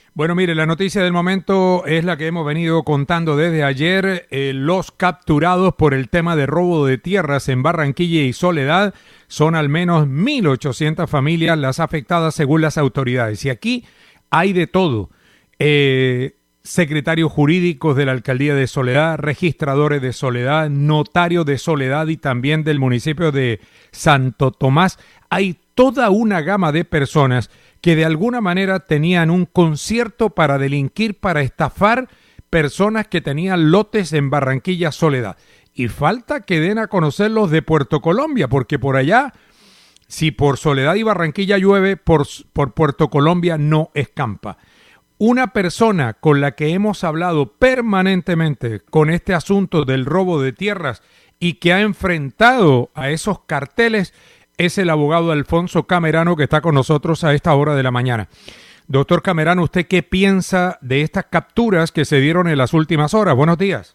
Bueno, mire, la noticia del momento es la que hemos venido contando desde ayer. Los capturados por el tema de robo de tierras en Barranquilla y Soledad son al menos 1.800 familias las afectadas según las autoridades. Y aquí hay de todo. Secretarios jurídicos de la Alcaldía de Soledad, registradores de Soledad, notarios de Soledad y también del municipio de Santo Tomás. Hay toda una gama de personas que de alguna manera tenían un concierto para delinquir, para estafar personas que tenían lotes en Barranquilla, Soledad. Y falta que den a conocer los de Puerto Colombia, porque por allá, si por Soledad y Barranquilla llueve, por Puerto Colombia no escampa. Una persona con la que hemos hablado permanentemente con este asunto del robo de tierras y que ha enfrentado a esos carteles es el abogado Alfonso Camerano, que está con nosotros a esta hora de la mañana. Doctor Camerano, ¿usted qué piensa de estas capturas que se dieron en las últimas horas? Buenos días.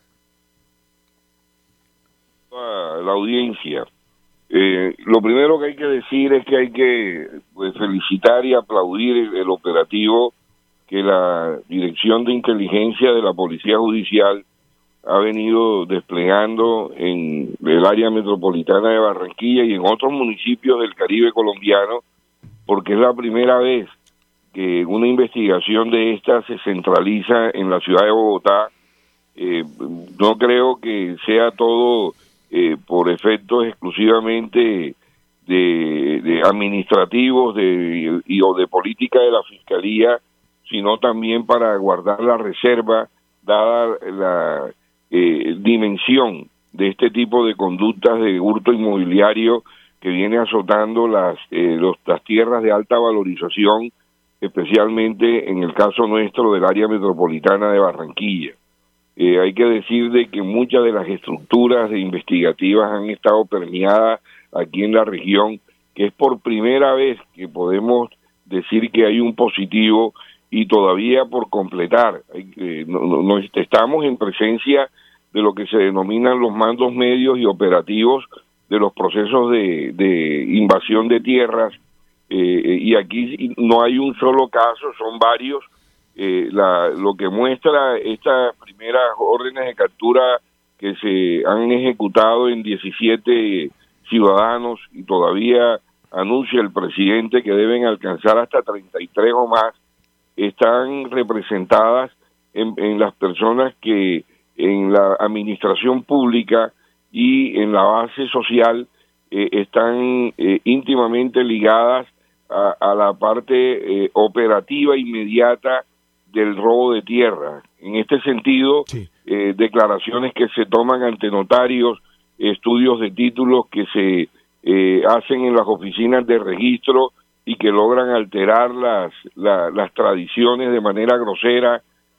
La audiencia. Lo primero que hay que decir es que hay que felicitar y aplaudir el operativo que la Dirección de Inteligencia de la Policía Judicial ha venido desplegando en el área metropolitana de Barranquilla y en otros municipios del Caribe colombiano, porque es la primera vez que una investigación de esta se centraliza en la ciudad de Bogotá. No creo que sea todo por efectos exclusivamente de administrativos o de política de la Fiscalía, sino también para guardar la reserva, dada la dimensión de este tipo de conductas de hurto inmobiliario que viene azotando las tierras de alta valorización, especialmente en el caso nuestro del área metropolitana de Barranquilla. Hay que decir de que muchas de las estructuras investigativas han estado permeadas aquí en la región, que es por primera vez que podemos decir que hay un positivo y todavía por completar. Estamos en presencia de lo que se denominan los mandos medios y operativos de los procesos de invasión de tierras, y aquí no hay un solo caso, son varios. Lo que muestra estas primeras órdenes de captura que se han ejecutado en 17 ciudadanos, y todavía anuncia el presidente que deben alcanzar hasta 33 o más, están representadas en las personas que en la administración pública y en la base social están íntimamente ligadas a la parte operativa inmediata del robo de tierra. En este sentido, sí, declaraciones que se toman ante notarios, estudios de títulos que se hacen en las oficinas de registro y que logran alterar las tradiciones de manera grosera,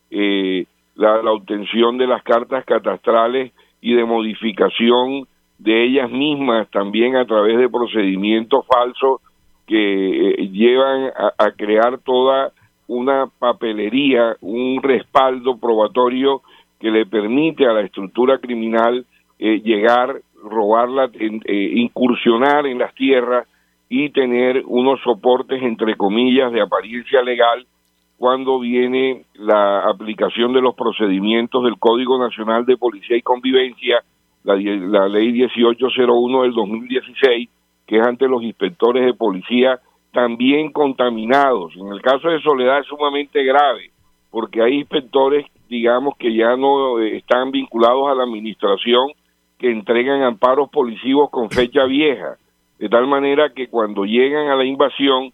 la obtención de las cartas catastrales y de modificación de ellas mismas también a través de procedimientos falsos que llevan a crear toda una papelería, un respaldo probatorio que le permite a la estructura criminal llegar, robarla, incursionar en las tierras y tener unos soportes, entre comillas, de apariencia legal cuando viene la aplicación de los procedimientos del Código Nacional de Policía y Convivencia, la Ley 1801 del 2016, que es ante los inspectores de policía también contaminados. En el caso de Soledad es sumamente grave, porque hay inspectores, digamos, que ya no están vinculados a la administración, que entregan amparos policivos con fecha vieja, de tal manera que cuando llegan a la invasión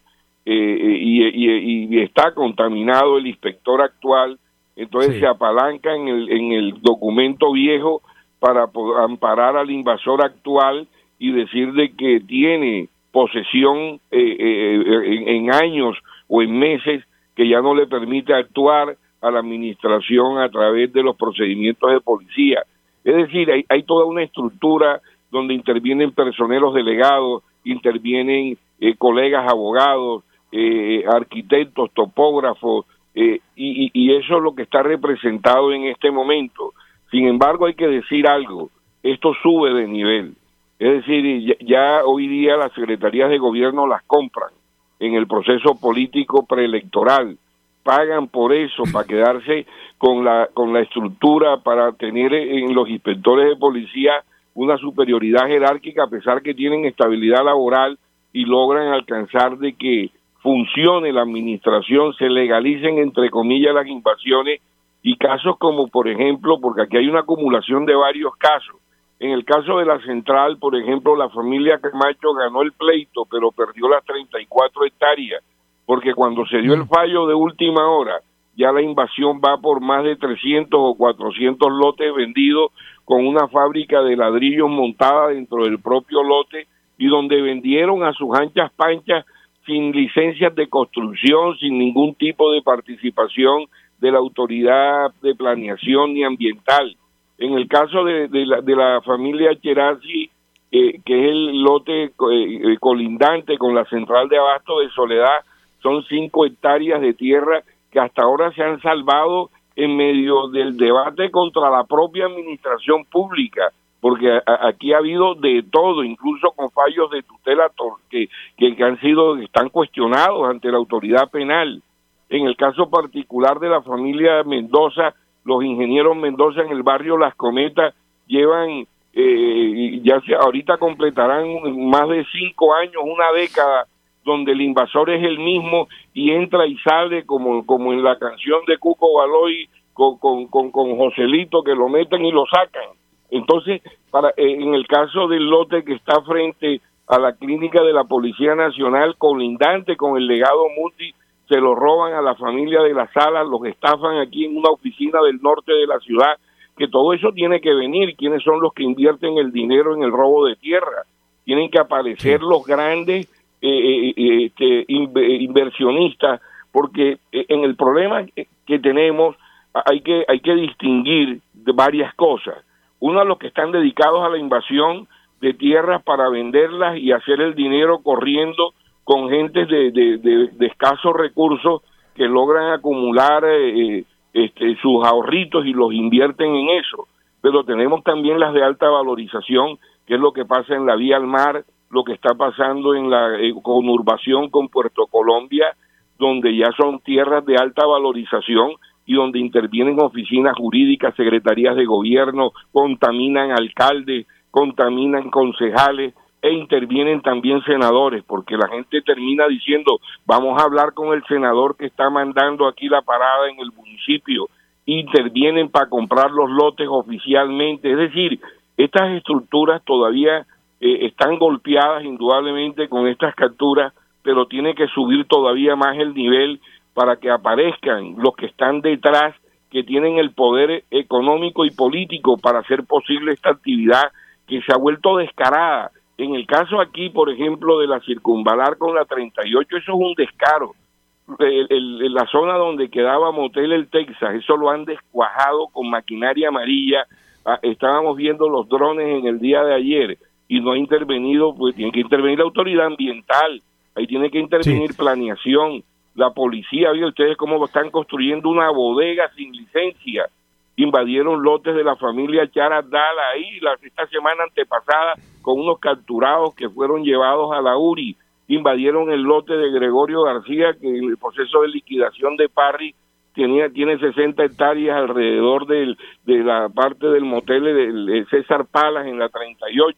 y está contaminado el inspector actual, entonces sí, se apalanca en el documento viejo para amparar al invasor actual y decir de que tiene posesión en años o en meses que ya no le permite actuar a la administración a través de los procedimientos de policía. Es decir, hay toda una estructura donde intervienen personeros delegados, intervienen colegas abogados, arquitectos, topógrafos, y eso es lo que está representado en este momento. Sin embargo, hay que decir algo, esto sube de nivel. Es decir, ya hoy día las secretarías de gobierno las compran en el proceso político preelectoral, pagan por eso, para quedarse con la estructura, para tener en los inspectores de policía una superioridad jerárquica, a pesar que tienen estabilidad laboral y logran alcanzar de que funcione la administración, se legalicen entre comillas las invasiones, y casos como por ejemplo, porque aquí hay una acumulación de varios casos. En el caso de la central, por ejemplo, la familia Camacho ganó el pleito, pero perdió las 34 hectáreas, porque cuando se dio el fallo de última hora, ya la invasión va por más de 300 o 400 lotes vendidos, con una fábrica de ladrillos montada dentro del propio lote, y donde vendieron a sus anchas panchas sin licencias de construcción, sin ningún tipo de participación de la autoridad de planeación ni ambiental. En el caso de la familia Cherasi, que es el lote colindante con la central de abasto de Soledad, son 5 hectáreas de tierra que hasta ahora se han salvado en medio del debate contra la propia administración pública, porque aquí ha habido de todo, incluso con fallos de tutela que están cuestionados ante la autoridad penal. En el caso particular de la familia Mendoza, los ingenieros Mendoza en el barrio Las Cometas llevan, ahorita completarán más de 5 años, una década, donde el invasor es el mismo y entra y sale como en la canción de Cuco Baloy con Joselito, que lo meten y lo sacan. Entonces, en el caso del lote que está frente a la clínica de la Policía Nacional, colindante con el legado multi, se lo roban a la familia de la Sala, los estafan aquí en una oficina del norte de la ciudad, que todo eso tiene que venir. ¿Quiénes son los que invierten el dinero en el robo de tierra? Tienen que aparecer los grandes inversionistas, porque en el problema que tenemos hay que distinguir de varias cosas. Uno, los que están dedicados a la invasión de tierras para venderlas y hacer el dinero corriendo con gentes de escasos recursos que logran acumular sus ahorritos y los invierten en eso. Pero tenemos también las de alta valorización, que es lo que pasa en la vía al mar, lo que está pasando en la conurbación con Puerto Colombia, donde ya son tierras de alta valorización y donde intervienen oficinas jurídicas, secretarías de gobierno, contaminan alcaldes, contaminan concejales e intervienen también senadores, porque la gente termina diciendo, vamos a hablar con el senador que está mandando aquí la parada en el municipio. Intervienen para comprar los lotes oficialmente. Es decir, estas estructuras todavía están golpeadas indudablemente con estas capturas, pero tiene que subir todavía más el nivel para que aparezcan los que están detrás, que tienen el poder económico y político para hacer posible esta actividad que se ha vuelto descarada. En el caso aquí, por ejemplo, de la circunvalar con la 38, eso es un descaro. La zona donde quedaba Motel El Texas, eso lo han descuajado con maquinaria amarilla. Estábamos viendo los drones en el día de ayer y no ha intervenido, pues tiene que intervenir la autoridad ambiental, ahí tiene que intervenir planeación, la policía. ¿Vio ustedes cómo están construyendo una bodega sin licencia? Invadieron lotes de la familia Charadala ahí esta semana antepasada con unos capturados que fueron llevados a la URI. Invadieron el lote de Gregorio García, que en el proceso de liquidación de Parry tiene 60 hectáreas alrededor de la parte del motel de César Palas en la 38.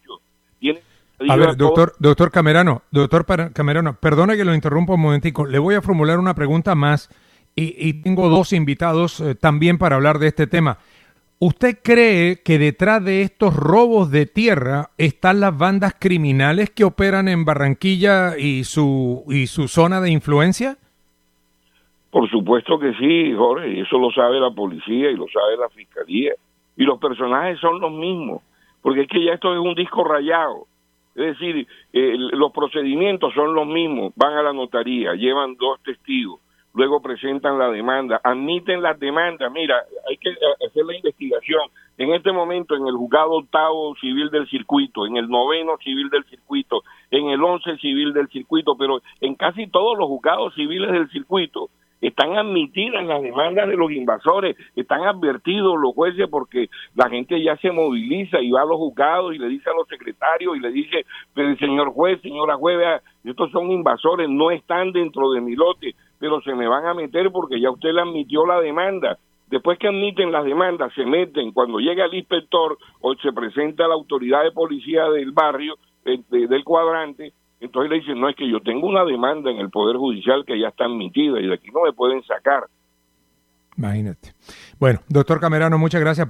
A ver, doctor Camerano, perdone que lo interrumpa un momentico, le voy a formular una pregunta más y tengo 2 invitados también para hablar de este tema. ¿Usted cree que detrás de estos robos de tierra están las bandas criminales que operan en Barranquilla y su zona de influencia? Por supuesto que sí, Jorge, eso lo sabe la policía y lo sabe la fiscalía. Y los personajes son los mismos, porque es que ya esto es un disco rayado. Es decir, los procedimientos son los mismos, van a la notaría, llevan 2 testigos, luego presentan la demanda, admiten las demandas. Mira, hay que hacer la investigación. En este momento, en el juzgado 8º civil del circuito, en el 9º civil del circuito, en el 11 civil del circuito, pero en casi todos los juzgados civiles del circuito, están admitidas las demandas de los invasores, están advertidos los jueces, porque la gente ya se moviliza y va a los juzgados y le dice a los secretarios y le dice, pero señor juez, señora juez, estos son invasores, no están dentro de mi lote, pero se me van a meter porque ya usted le admitió la demanda. Después que admiten las demandas, se meten, cuando llega el inspector o se presenta la autoridad de policía del barrio, del cuadrante, entonces le dicen, no, es que yo tengo una demanda en el Poder Judicial que ya está admitida y de aquí no me pueden sacar. Imagínate. Bueno, doctor Camerano, muchas gracias